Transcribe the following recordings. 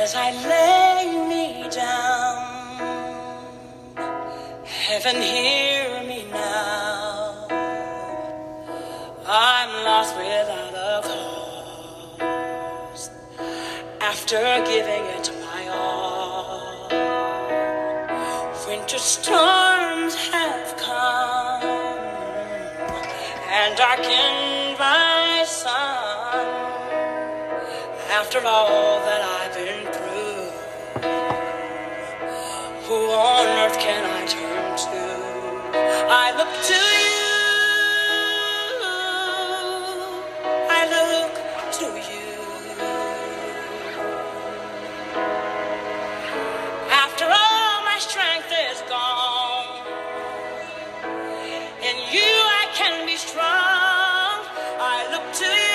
as I lay me down. Heaven, hear me now. I'm lost without a cause. After giving it my all, winter storms have come and darkened my sun. After all that I've been through, who on earth can I turn to? I look to you. I look to you. After all my strength is gone, in you I can be strong. I look to you.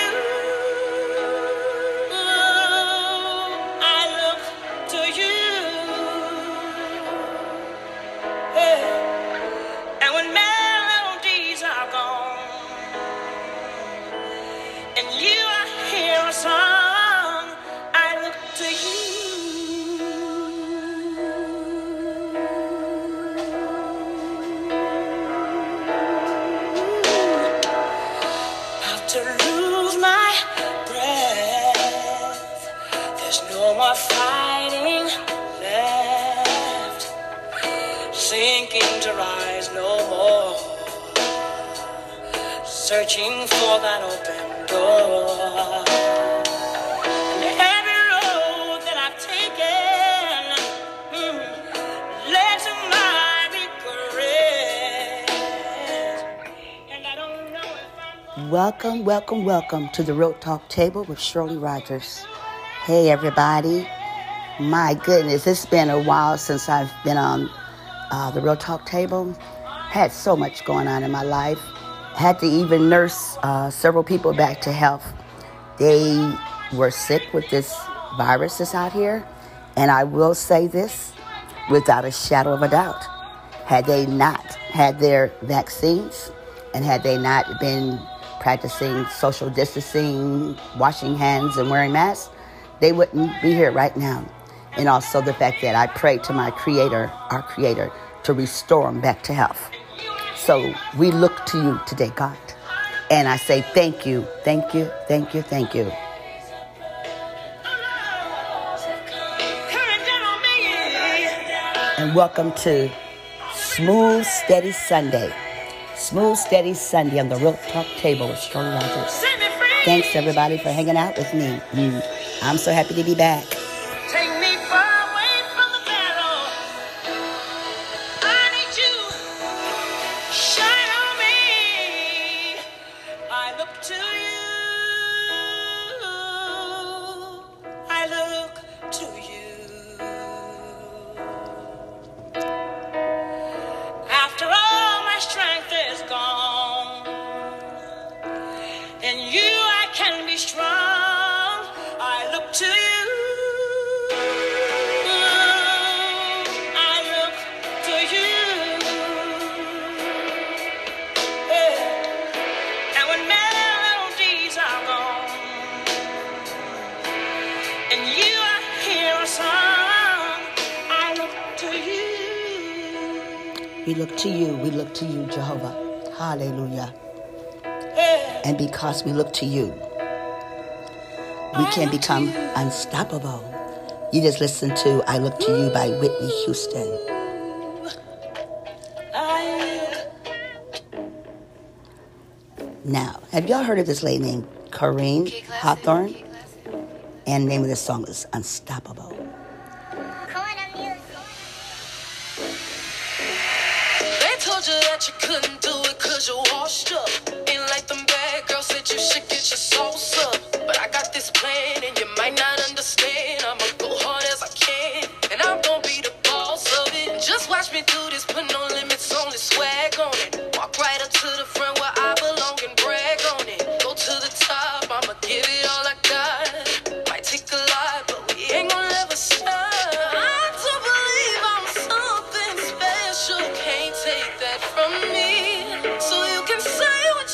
Fighting left, sinking to rise no more, searching for that open door. And every road that I've taken led to my regret, and I don't know if I'm Welcome to the Real Talk Table with Shirley Rogers. Hey everybody, my goodness, it's been a while since I've been on the Real Talk Table. Had so much going on in my life. Had to even nurse several people back to health. They were sick with this virus that's out here. And I will say this without a shadow of a doubt. Had they not had their vaccines and had they not been practicing social distancing, washing hands and wearing masks, they wouldn't be here right now. And also the fact that I prayed to my Creator, our Creator, to restore them back to health. So we look to you today, God. And I say thank you, thank you, thank you, thank you. And welcome to Smooth Steady Sunday. Smooth Steady Sunday on the Real Talk Table with Shirley Rogers. Thanks everybody for hanging out with me. I'm so happy to be back. Take me far away from the battle. I need you. Shine on me. I look to you. I look to you. After all my strength is gone, in you I can be strong. I look to you. I look to you. Yeah. And when melodies are gone, and you I hear a song, I look to you. We look to you. We look to you, Jehovah. Hallelujah. Yeah. And because we look to you, we can become unstoppable. You just listen to I Look to You by Whitney Houston. Now, have y'all heard of this lady named Corinne Hawthorne? And the name of this song is Unstoppable. They told you that you couldn't do it cause you washed up. Ain't like them bad girls said you should get your sauce up. But I got this plan and you might not understand. I'ma go hard as I can and I'm gonna be the boss of it. Just watch me do this, put no limits on this swag on it. Walk right up to the front where I belong and brag on it. Go to the top, I'ma give it all I got. Might take a lot, but we ain't gonna ever stop. I do believe I'm something special, can't take that from me. So you can say what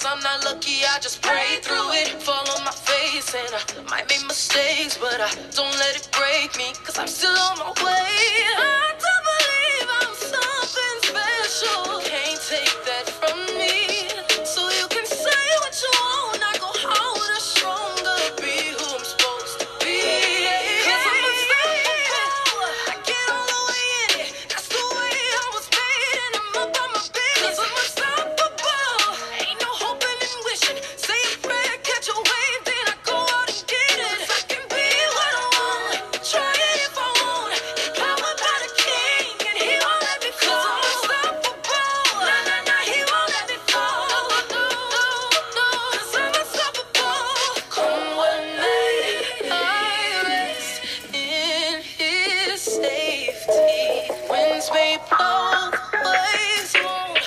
I'm not lucky, I just pray through it. Fall on my face and I might make mistakes, but I don't let it break me, cause I'm still on my way. I don't believe I'm something special. Can't take that from me. So you can say what you want, I go harder, stronger, be who I'm supposed to be. Cause I'm unstoppable, I get all the way in it. That's the way I was made, and I'm up on my business. Cause I'm unstoppable, ain't no hoping and wishing. Say a prayer, catch a wave, then I go out and get it. Cause I can be what I want, try it if I want. Empowered by the King, and He won't let me fall. Cause I'm unstoppable, nah, nah, nah, He won't let me fall. No, no, no, no, cause I'm unstoppable. Come what may, I rest in His safety. Winds may blow, waves won't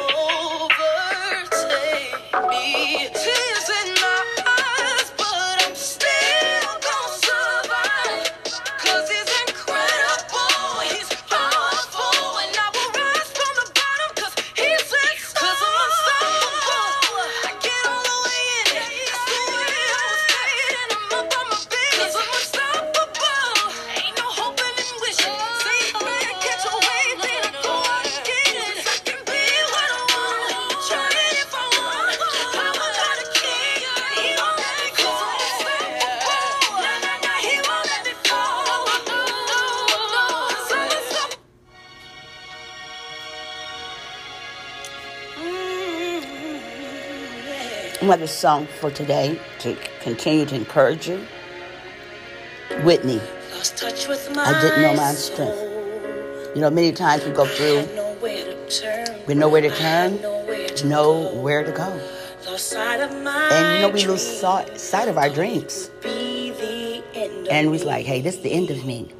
overtake me. Tears in my eyes, but I'm still gonna survive. Cause He's incredible, He's powerful, and I will rise from the bottom, cause He said so. Cause I'm unstoppable, I get all the way in it. That's the way I was made, and I'm up on my business. Cause I'm unstoppable, ain't no hoping and wishing. Say a prayer, catch a wave, then I go out and get it. Cause I can be what I want, try it if I want. Power by the King, and He won't let me go. Unstoppable, nah, nah, nah, He won't let me fall. No, no, no, cause I'm unstoppable. Another song for today to continue to encourage you. Whitney, Lost touch with my I didn't know my own strength. You know, many times we go through, we know where to turn, know where to go. And you know, we lose sight of our dreams. And we're like, hey, this is the end of me.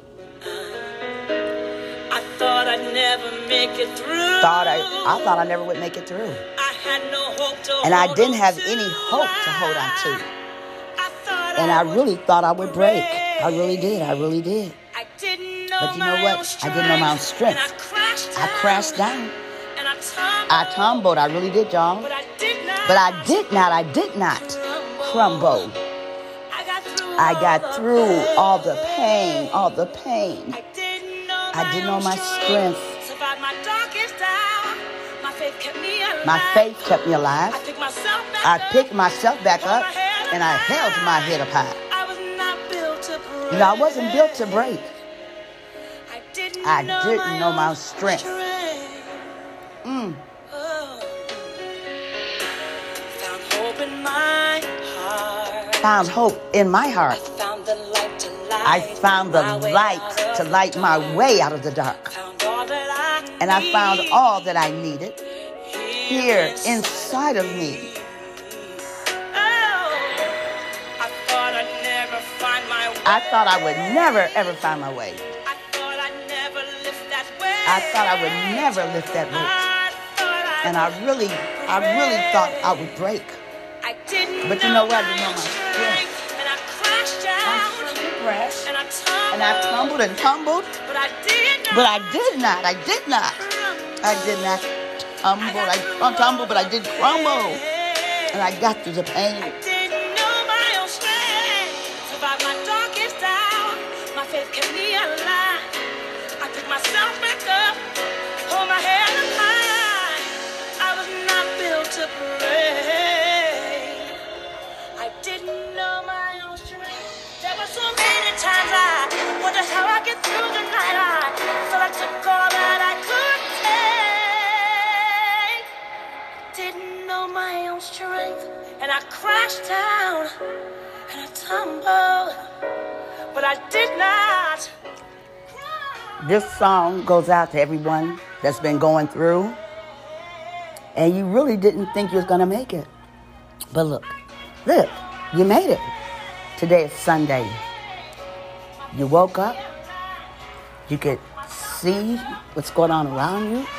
I thought I'd never make it through. I thought I never would make it through. I had no hope to And I hold didn't on have to. any hope to hold on to. I thought And I really thought I would break. break. I really did. I really did. I didn't know But you know my what? own I didn't know my own strength. And I crashed down. And I tumbled. I tumbled. I really did, y'all. But I did not. But I did not crumble. I got through all the pain, I didn't know my strength. Survived my darkest hour. My faith kept me alive. My faith kept me alive. I picked myself back I up. picked myself back Hold up my head and I up held high. my head up high. I was not built to break. You know, I wasn't built to break. I didn't know my own strength. Oh. Found hope in my heart. Found hope in my heart. Found the light to light. I found the my way light out to of light the my dark. way out of the dark. Found all that I And I found need all that I needed here inside. inside of me. I thought I'd never find my way. I thought I would never, ever find my way. I thought I'd never lift that weight. I thought I would never lift that weight. I thought And I really thought I would break. I didn't But you know what? I my didn't know my own strength. And I crashed I down. surely crashed. And I tumbled. And I tumbled and tumbled. But I did not. But I did not. I did not. I did not tumble. I tumbled, but I did crumble. And I got through the pain. I didn't know my own strength. Survived my darkest hour. My faith kept me alive. I picked myself back up. Hold my head up high. I was not built to break. I didn't know my own strength. There were so many times I wondered how I get through the night. I felt I took all that I could take. Didn't know my own strength, and I crashed down and I tumbled, but I did not. This song goes out to everyone that's been going through. And you really didn't think you was going to make it. But look, you made it. Today is Sunday. You woke up. You could see what's going on around you.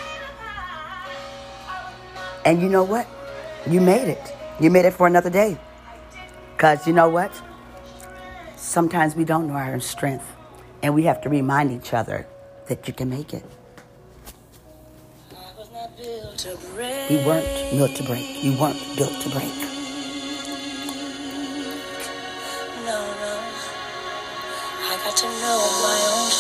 And you know what? You made it. You made it for another day. Because you know what? Sometimes we don't know our own strength. And we have to remind each other that you can make it. We weren't built to break. You weren't built to break. No, I got to know my own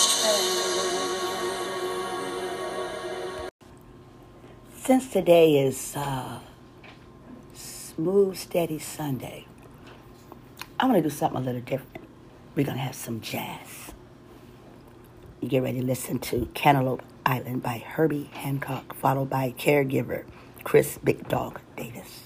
strength. Since today is Smooth Steady Sunday, I'm going to do something a little different. We're going to have some jazz. You get ready to listen to Cantaloupe Island by Herbie Hancock, followed by Caregiver, Chris Big Dog Davis.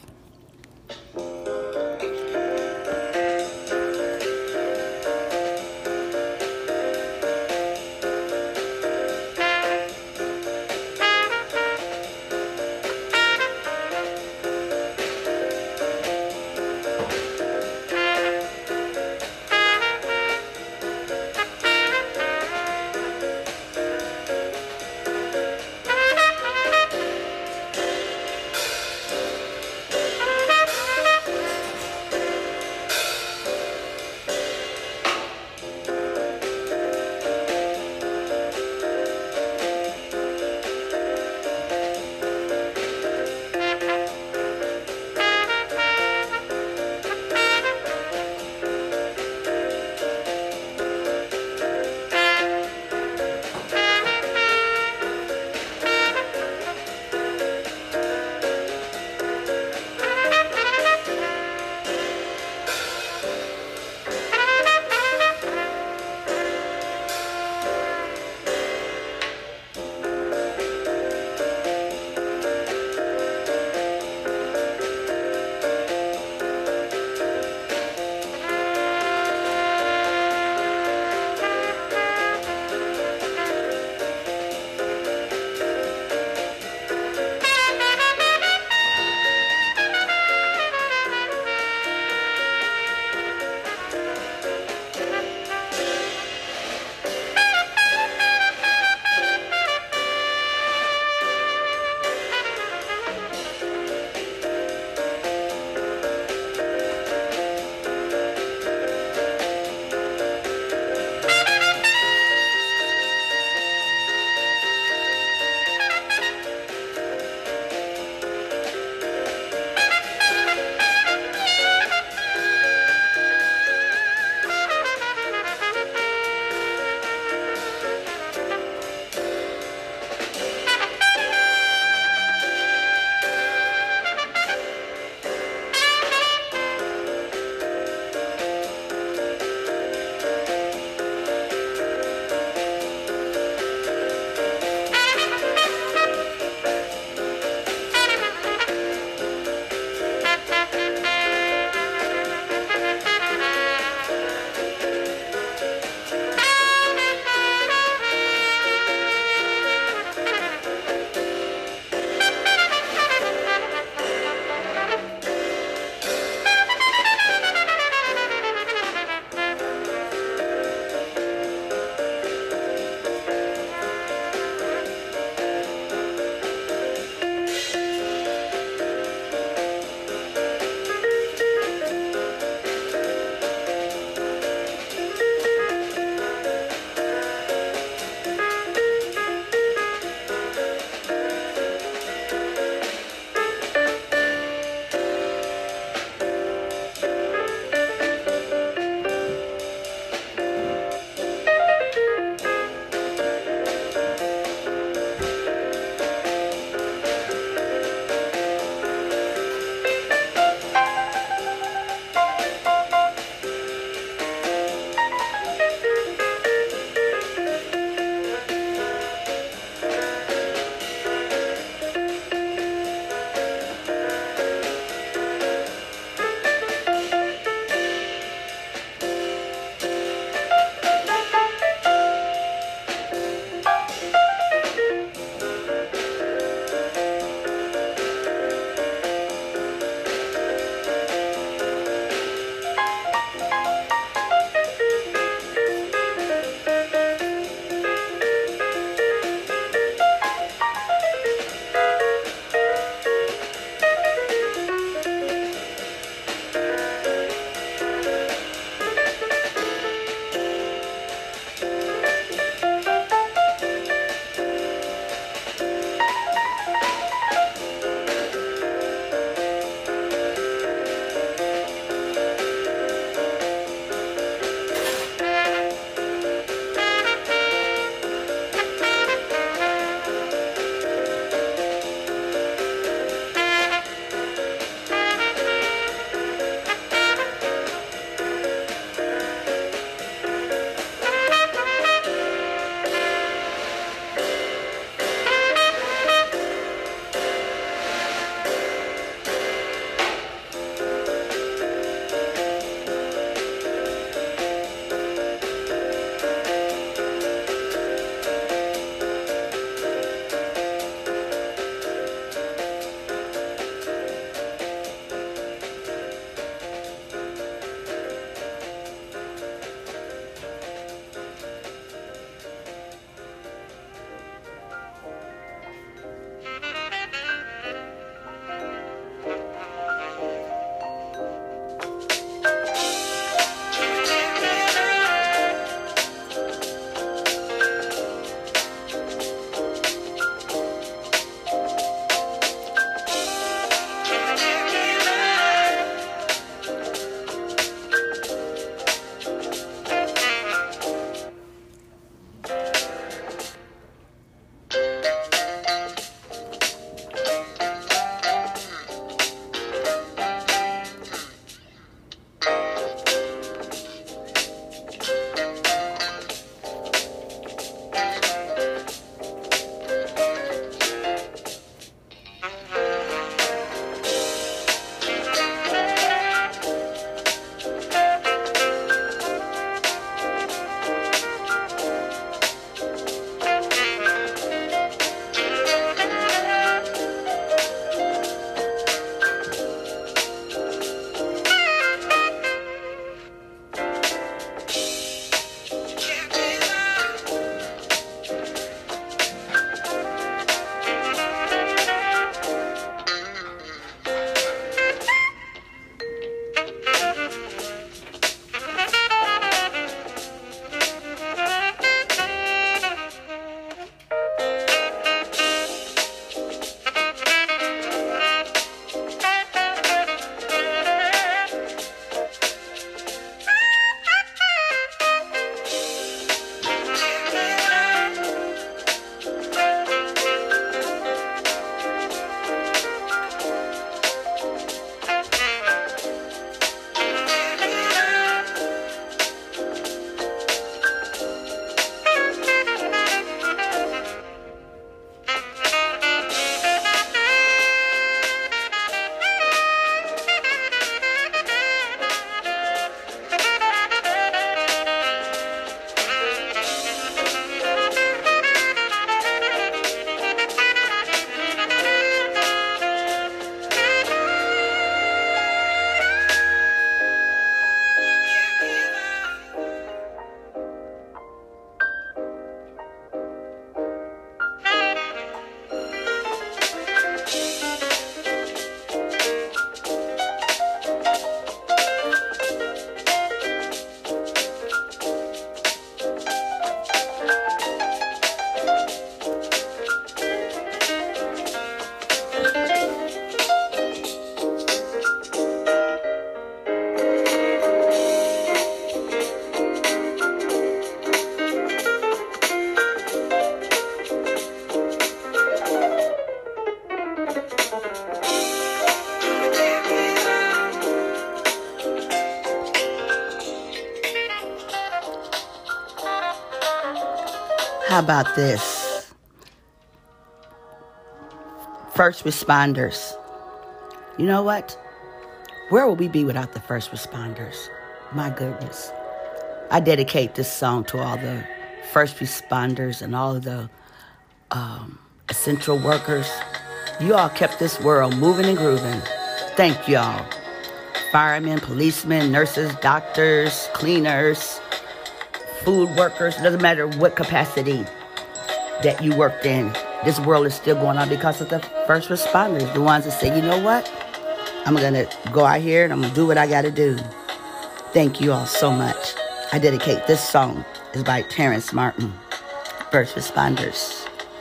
How about this? First responders. You know what? Where would we be without the first responders? My goodness. I dedicate this song to all the first responders and all of the essential workers. You all kept this world moving and grooving. Thank y'all. Firemen, policemen, nurses, doctors, cleaners, food workers, doesn't matter what capacity that you worked in. This world is still going on because of the first responders, the ones that say, you know what? I'm going to go out here and I'm going to do what I got to do. Thank you all so much. I dedicate this song. It's by Terrence Martin, First Responders.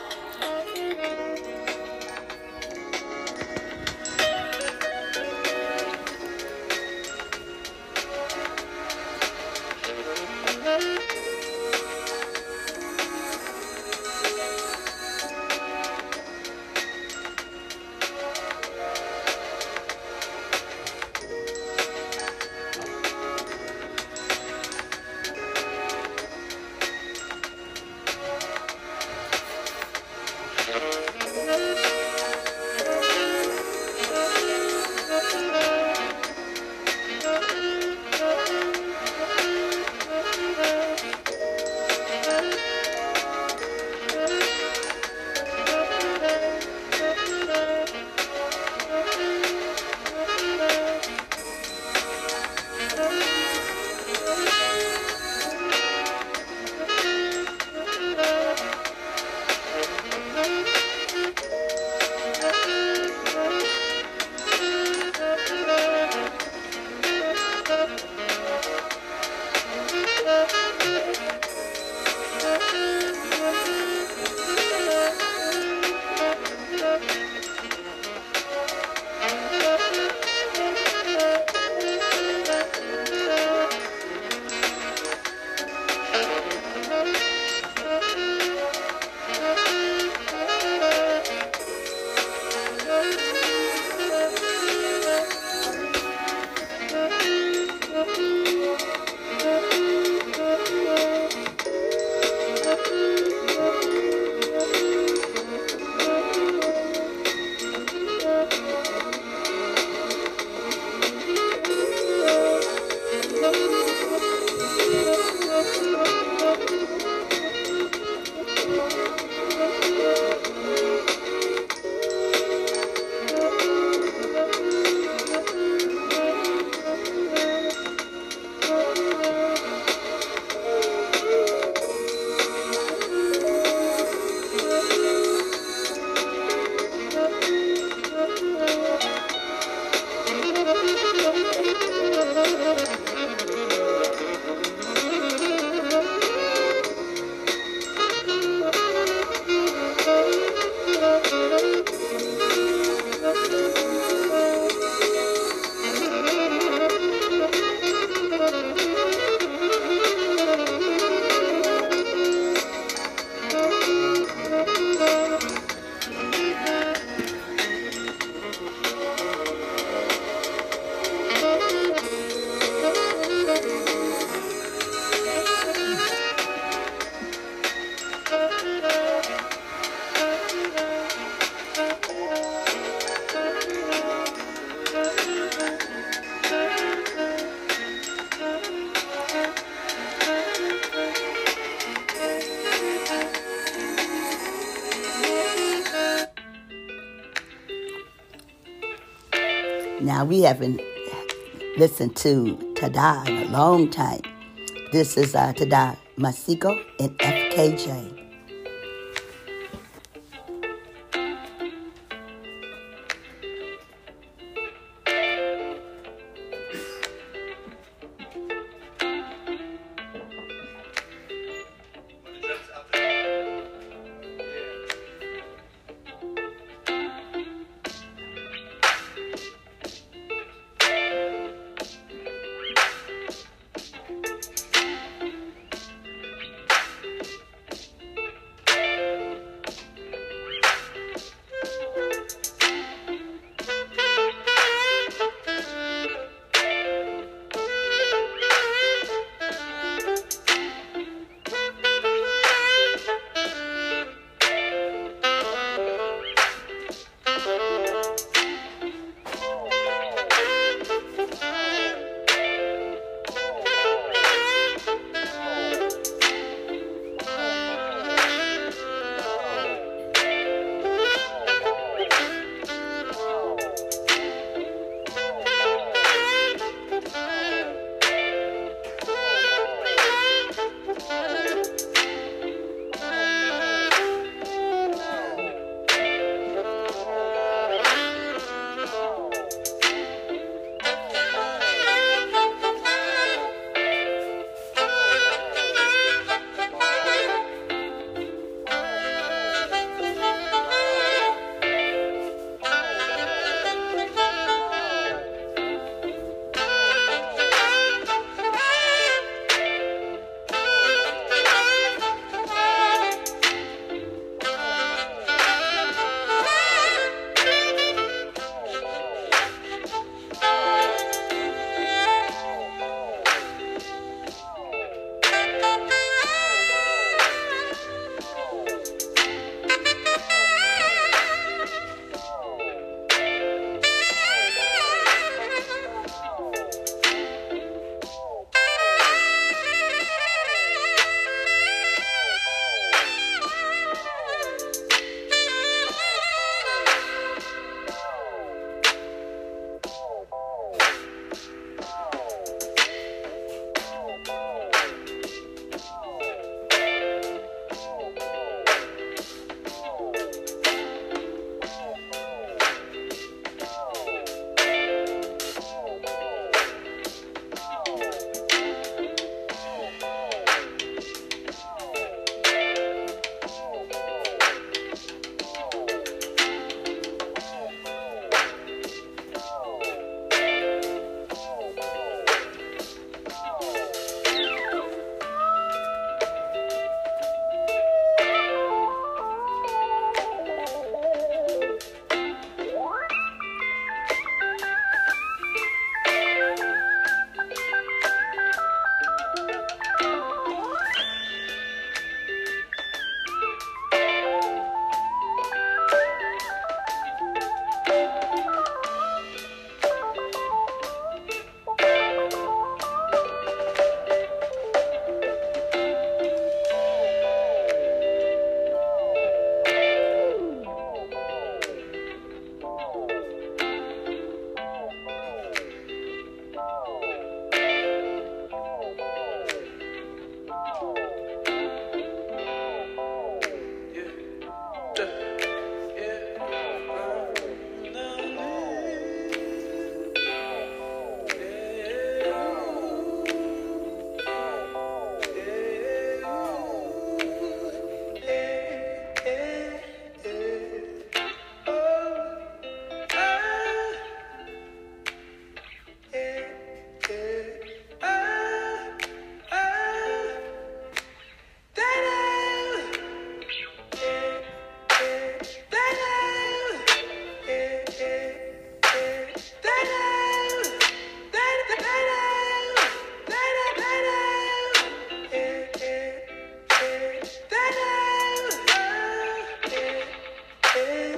Now, we haven't listened to Tada in a long time. This is Tada Masiko and FKJ.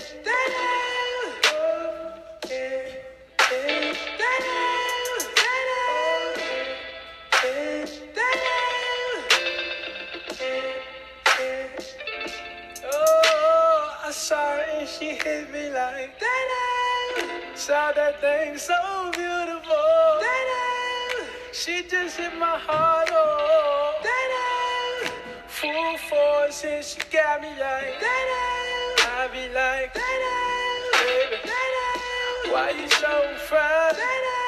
Oh, I saw her and she hit me like that. Saw that thing so beautiful. She just hit my heart. Oh, full force and she got me like that. I be like, baby, why you so fine?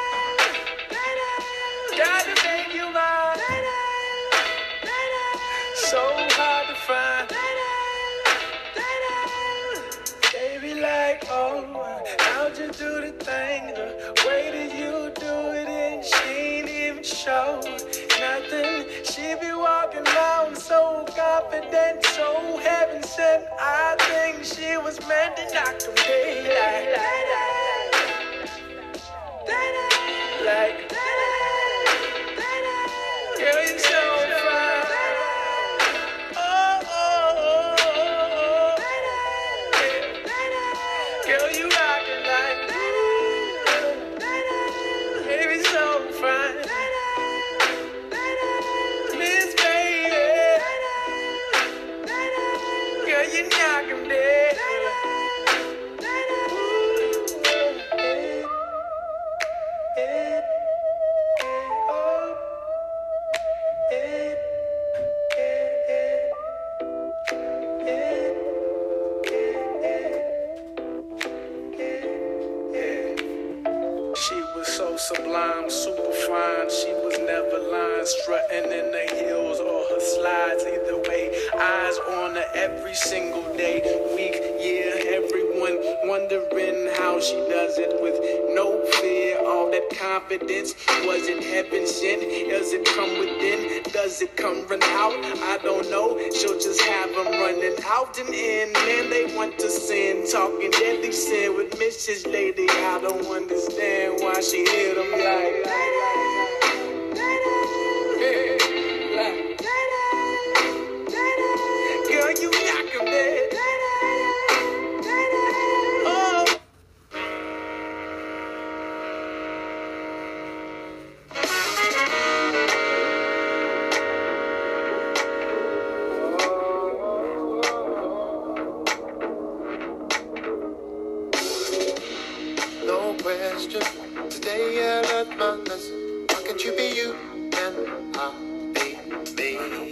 Gotta make you mine. So hard to find. Baby, like, oh, how'd you do the thing? The way that you do it, and she ain't even show nothing. She be walking around so confident, so heaven sent. I think she was meant to knock them dead. Like, girl, you so fine. Girl, you rockin' like baby, so fine. Miss Baby, girl, you knock 'em dead. She was so sublime, super fine. She was never lying, strutting in the heels or her slides. Either way, eyes on her every single day, week, year. Everyone wondering how she does it with no fear. All that confidence, was it heaven sent? Does it come within? Does it come run out? I don't know. She'll just have them running out and in. Man, they want to sin, talking deadly sin with Mrs. Lady. I don't understand why she hit them like girl, you knock 'em dead. Oh. No question, today I learned my lesson. How can you be you and I be me?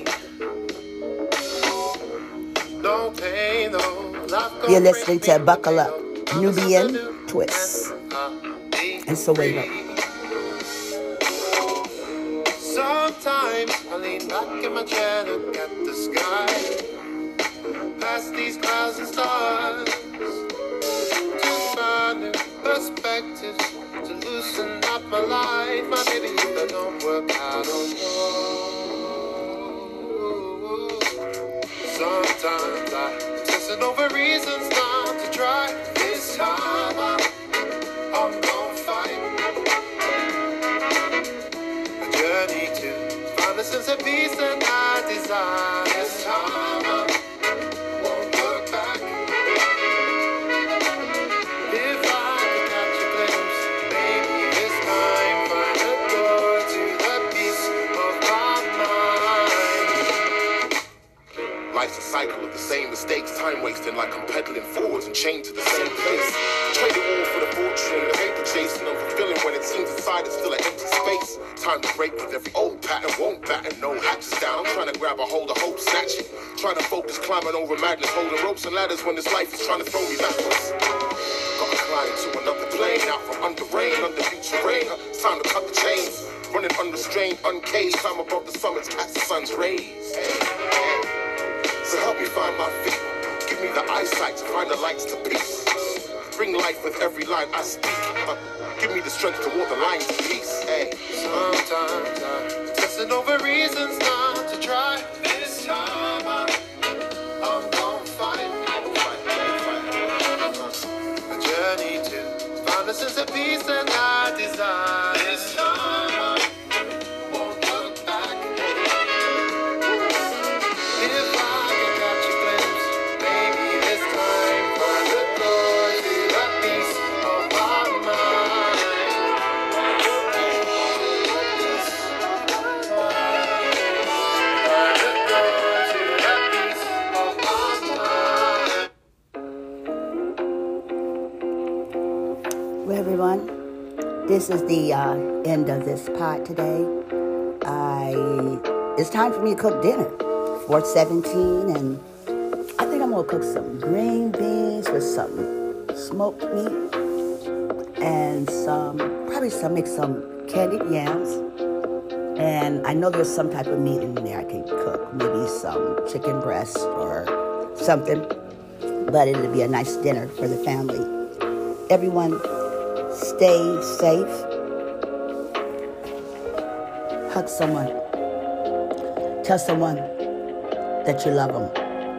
No pain, no life. You're listening to Buckle Up, Nubian Twist, and Soweto. Sometimes I lean back in my chair, look at the sky, past these clouds and stars, to find new perspectives, to loosen up my life. My baby, if that don't work, I don't know. Sometimes I testing over reasons not to try. This time I'm gonna fight a journey to find a sense of peace and I desire. This time I won't look back. If I could catch a glimpse, maybe this time find a door to the peace of my mind. Life's a cycle of the same mistakes, time wasting like I'm pedaling forwards and chained to the same place. Trade it all for the fortune and the paper chasing, unfulfilling when it seems inside it's still an empty space. Time to break with every old pattern, won't batten, no hatches down. I'm trying to grab a hold of hope, snatch it. Trying to focus, climbing over madness, holding ropes and ladders when this life is trying to throw me backwards. Gotta climb to another plane, out from under rain, under future rain. It's time to cut the chains, running unrestrained, uncaged. Time above the summits, catch the sun's rays. So help me find my feet. Give me the eyesight to find the lights to peace. Bring life with every line I speak. Give me the strength to walk the lines of peace. Hey. Sometimes I'm testing over reasons not to try. This time I'm gonna fight a journey to find a sense of peace and I desire. This time I won't look back. If I can catch a glimpse, maybe this time find the door Well, everyone, this is the end of this pod today. It's time for me to cook dinner. 4:17, and I think I'm gonna cook some green beans with some smoked meat and make some candied yams. And I know there's some type of meat in there I can cook, maybe some chicken breast or something. But it'll be a nice dinner for the family. Everyone, stay safe. Hug someone. Tell someone that you love them.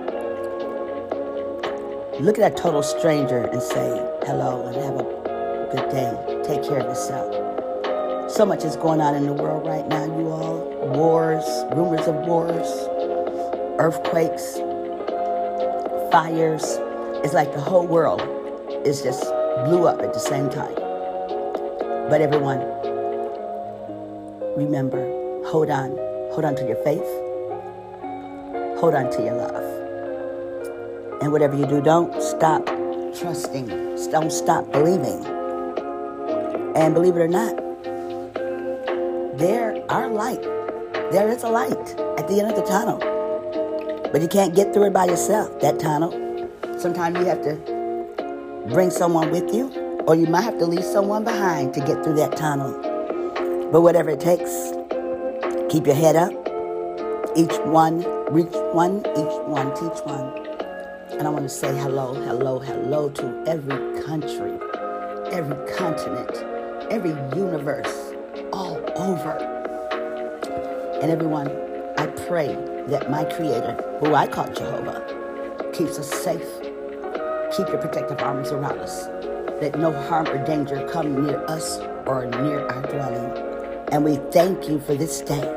Look at a total stranger and say hello and have a good day. Take care of yourself. So much is going on in the world right now, you all. Wars, rumors of wars, earthquakes, fires. It's like the whole world is just blew up at the same time. But everyone, remember, hold on to your faith. Hold on to your love. And whatever you do, don't stop trusting. Don't stop believing. And believe it or not, there is a light at the end of the tunnel. But you can't get through it by yourself, that tunnel. Sometimes you have to bring someone with you, or you might have to leave someone behind to get through that tunnel. But whatever it takes, keep your head up. Each one, reach one, each one, teach one. And I want to say hello to every country, every continent, every universe, all over. And everyone, I pray that my Creator, who I call Jehovah, keeps us safe. Keep your protective arms around us. Let no harm or danger come near us or near our dwelling. And we thank you for this day.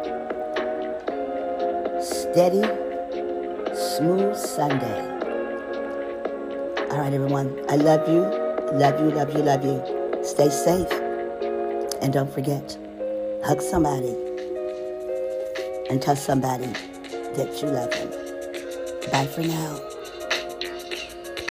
Steady, smooth Sunday. All right, everyone. I love you. Love you, love you, love you. Stay safe. And don't forget, hug somebody and tell somebody that you love them. Bye for now.